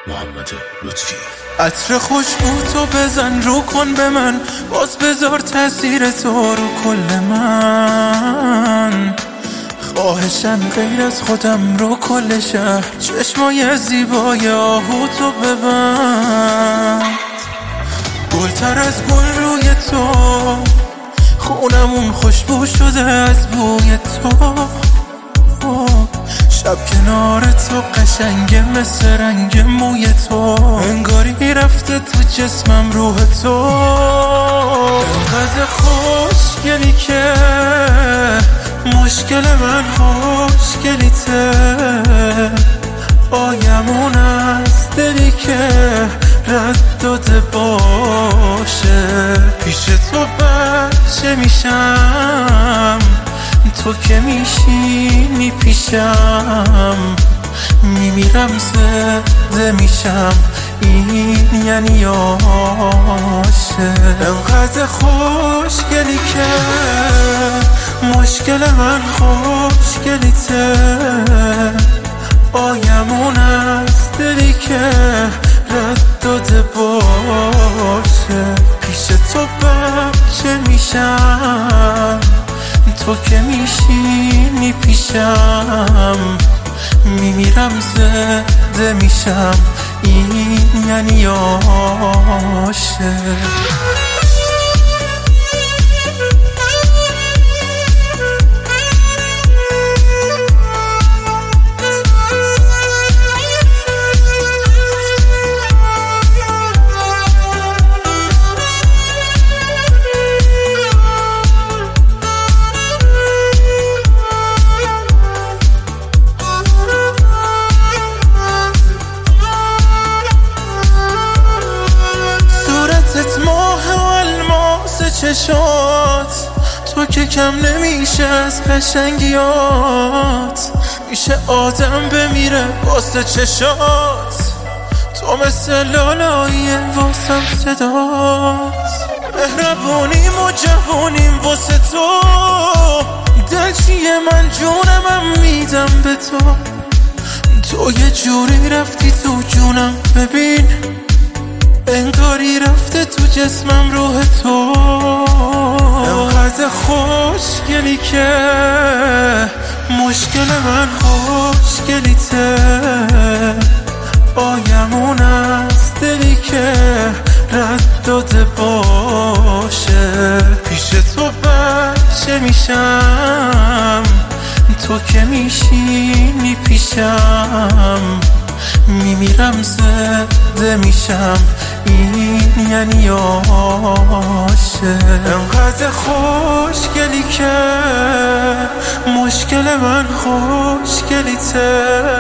محمد لطفی. عطر خوشبو تو بزن رو کن به من، باز بذار تاثیر تو رو کل من. خواهشن غیر از خودم رو کل شهر، چشمای زیبای آهو تو ببند. گلتر از گل روی تو، خونمون خوشبو شده از بوی تو. شب کنار تو قشنگه مثل رنگ موی تو، انگاری رفته تو جسمم روح تو. انقدر خوشگلی که مشکل من خوشگلیته، آیمون از دلی که رد داده باشه. پیش تو بچه میشم، تو که میشینی پیشم، میمیرم زنده میشم، این یعنی عاشق. انقدر خوشگلی که مشکل من خوشگلیته، آیمون از دلی که رد داده باشه. پیش تو بچه میشم، تو که میشینی پیشم، میمیرم زنده میشم، این یعنی عاشق. ماه و الماس چشات، تو که کم نمیشه از قشنگیات. میشه آدم بمیره واسه چشات، تو مثل لالاییه واسم صدات. مهربونیم و جوونیم واسه تو، دل چیه من جونمم میدم به تو. تو یه جوری رفتی تو جونم، ببین انگاری رفته تو جسمم روح تو. انقدر خوشگلی که مشکل من خوشگلیته، آیمون از دلی که رد داده باشه. پیش تو بچه میشم، تو که میشینی پیشم، میمیرم زنده میشم، این یعنی عاشق. انقدر خوشگلی که مشکل من خوشگلیته،